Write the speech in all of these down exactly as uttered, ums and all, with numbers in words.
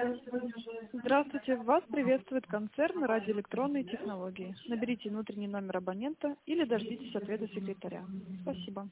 Здравствуйте, вас приветствует концерн радиоэлектронные технологии. Наберите внутренний номер абонента или дождитесь ответа секретаря. Спасибо.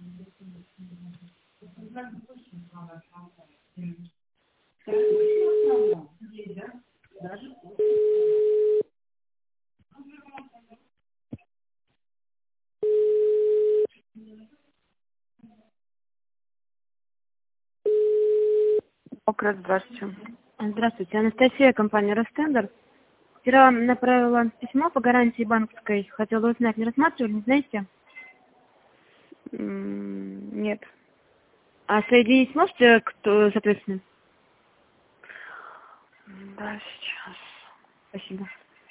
Окрас, здравствуйте. Здравствуйте, Анастасия, компания Ростендер. Вчера направила письмо по гарантии банковской. Хотела узнать, не рассматривали, не знаете? М, Нет. А соединить сможете, кто, соответственно? Да, сейчас. Спасибо.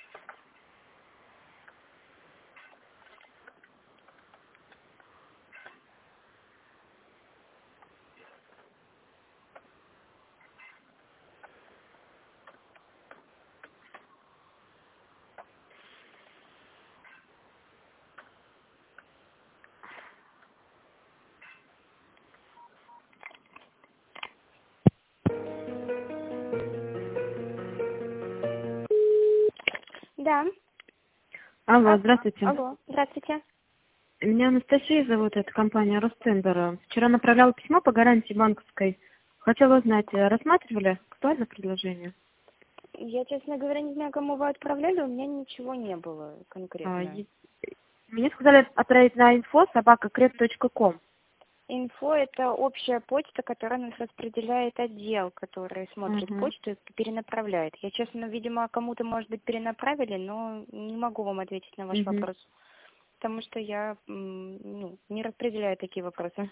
Да. Алло, А- здравствуйте. алло, здравствуйте. Меня Анастасия зовут, это компания Ростендер. Вчера направляла письмо по гарантии банковской. Хотела узнать, рассматривали актуальное предложение? Я, честно говоря, не знаю, кому вы отправляли, у меня ничего не было А, конкретно. е- Мне сказали отправить на инфо собака креп точка ком. Инфо — это общая почта, которая нас распределяет отдел, который смотрит Угу. почту и перенаправляет. Я, честно, видимо, кому-то, может быть, перенаправили, но не могу вам ответить на ваш Угу. вопрос, потому что я м, ну, не распределяю такие вопросы.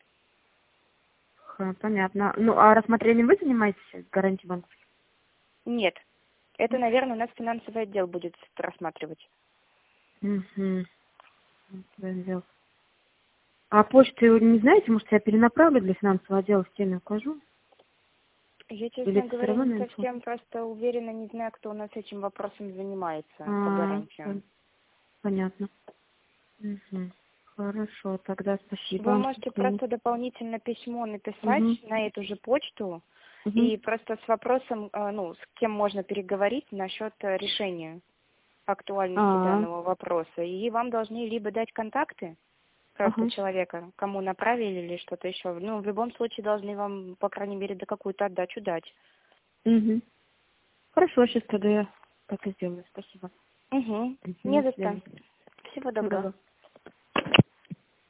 Понятно. Ну, а рассмотрением вы занимаетесь гарантией банковской? Нет, это, наверное, у нас финансовый отдел будет рассматривать. Угу. А почту не знаете, может, я перенаправлю для финансового отдела, в теме укажу? Я, Или честно это все говоря, равно не на инфо? совсем просто уверена, не знаю, кто у нас этим вопросом занимается по А, гарантиям. пон- понятно. Угу. Хорошо, тогда Вы спасибо. можете Угу. просто дополнительно письмо написать на эту же почту Угу. и просто с вопросом, э, ну, с кем можно переговорить насчет э, решения актуальности А, данного вопроса. И вам должны либо дать контакты просто ага. человека, кому направили или что-то еще. Ну, в любом случае должны вам, по крайней мере, до какую-то отдачу дать. Угу. Хорошо, сейчас тогда я так и сделаю. Спасибо. Угу. Угу. Не До за что. свидания. Всего Всего доброго. доброго.